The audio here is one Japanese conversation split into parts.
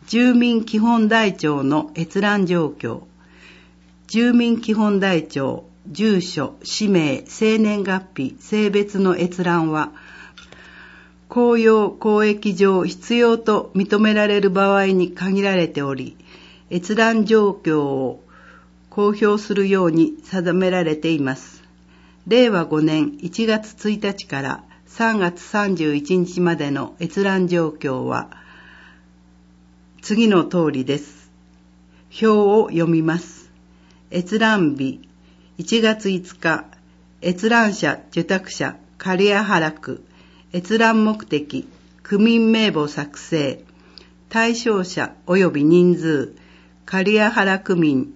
住民基本台帳の閲覧状況。住民基本台帳、住所、氏名、生年月日、性別の閲覧は、公用公益上必要と認められる場合に限られており、閲覧状況を公表するように定められています。令和5年1月1日から3月31日までの閲覧状況は、次の通りです。表を読みます。閲覧日、1月5日、閲覧者、受託者、刈谷原区、閲覧目的、区民名簿作成、対象者及び人数、刈谷原区民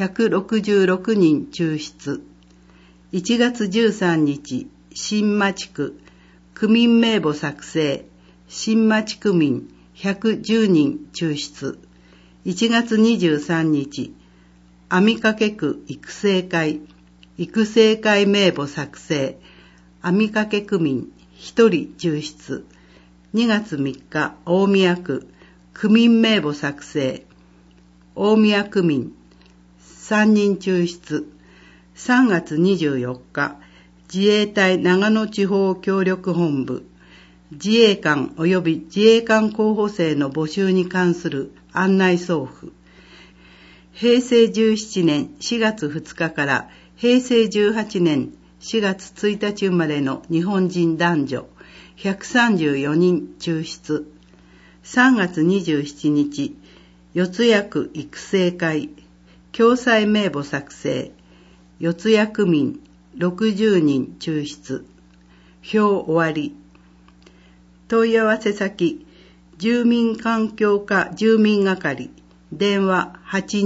166人抽出。1月13日、新町区、区民名簿作成、新町区民110人抽出。1月23日、網掛区育成会、育成会名簿作成、網掛区民1人抽出。2月3日、大宮区、区民名簿作成、大宮区民3人抽出。3月24日、自衛隊長野地方協力本部、自衛官及び自衛官候補生の募集に関する案内送付。平成17年4月2日から平成18年4月1日生まれの日本人男女134人抽出。3月27日、四谷区育成会、共済名簿作成、四谷区民60人抽出。表終わり。問い合わせ先、住民環境課住民係、電話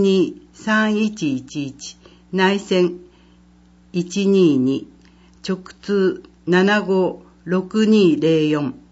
823111、内線122、直通756204。